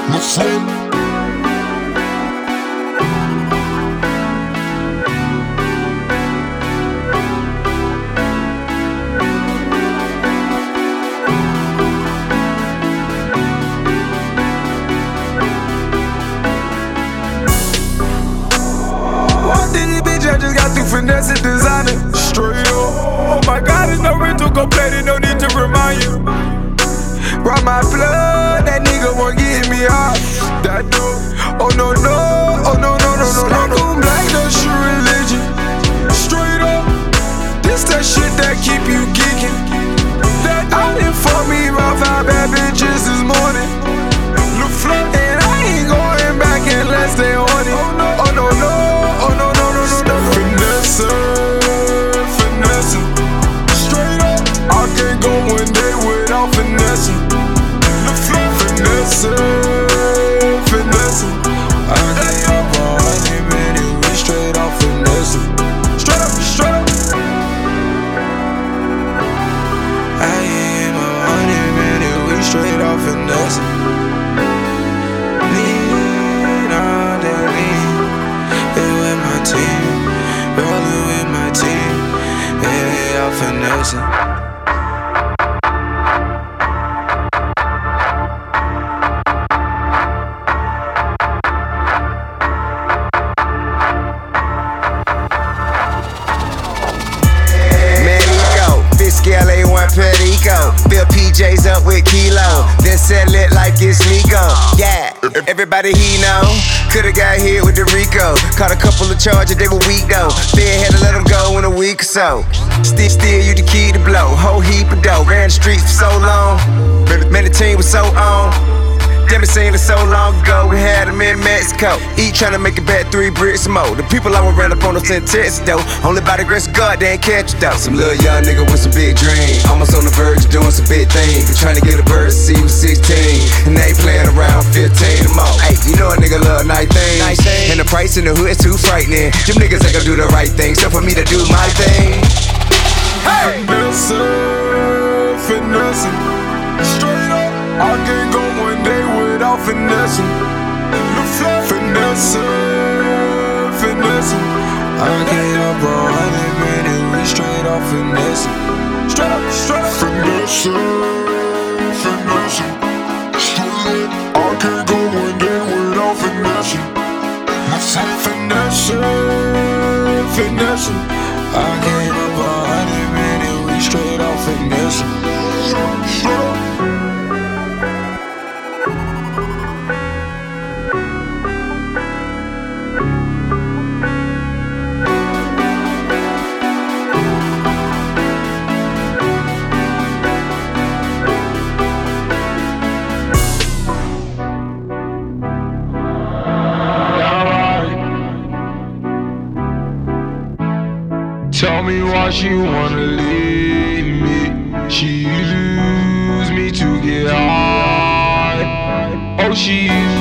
my friend. I just got through finesse and designer. Straight up. Oh my God, there's no rental, go play it, no need to remind you. Brought my blood, that nigga won't get me off. That dope. Oh no, no, oh no, no, no, no, no, no. Black, that's your religion. Straight up. This that shit that keep you geeking. That I done fuck me about 5 bad bitches this morning. And I ain't going back unless they on it. Oh no, no, oh no, no, no, no, no. Finessing, straight up. I can't go one day without finessing. Finessing. I can't go for 100 minutes, we straight off finessing. Straight up, straight up. I ain't my 100 minutes, we straight off finessing. Lean on that lean, it with my team. Rollin' with my team, yeah, I'm finessing. LA1 Perico, fill PJs up with kilo, then sell it like it's legal. Yeah, everybody he know coulda got hit with the Rico. Caught a couple of charges, they were weak though. Fed had to let them go in a week or so. Still you the key to blow, whole heap of dough. Ran the streets for so long, man the team was so on. Damn, it seemed so long ago, we had them in Mexico. Each tryna make it back 3 bricks more. The people I would ran up on us in Texas though. Only by the grace of God, they ain't catch it though. Some little young nigga with some big dreams, almost on the verge of doing some big things. Been tryna get a bird to see was 16, and they playing around 15 or more. Hey, you know a nigga love nice things, and the price in the hood's too frightening. Them niggas ain't gon' do the right thing, so for me to do my thing. Hey, finessing, straight up. I can't go one day without finessing. Finessing. I can't up for 100 minutes, we straight off finessing. Straight up, finessing. Straight up. I can't go one day without finessing. Finessing. I can't up for 100 minutes, we straight off finessing. Straight up. Tell me why she wanna leave me. She used me to get high. Oh, she used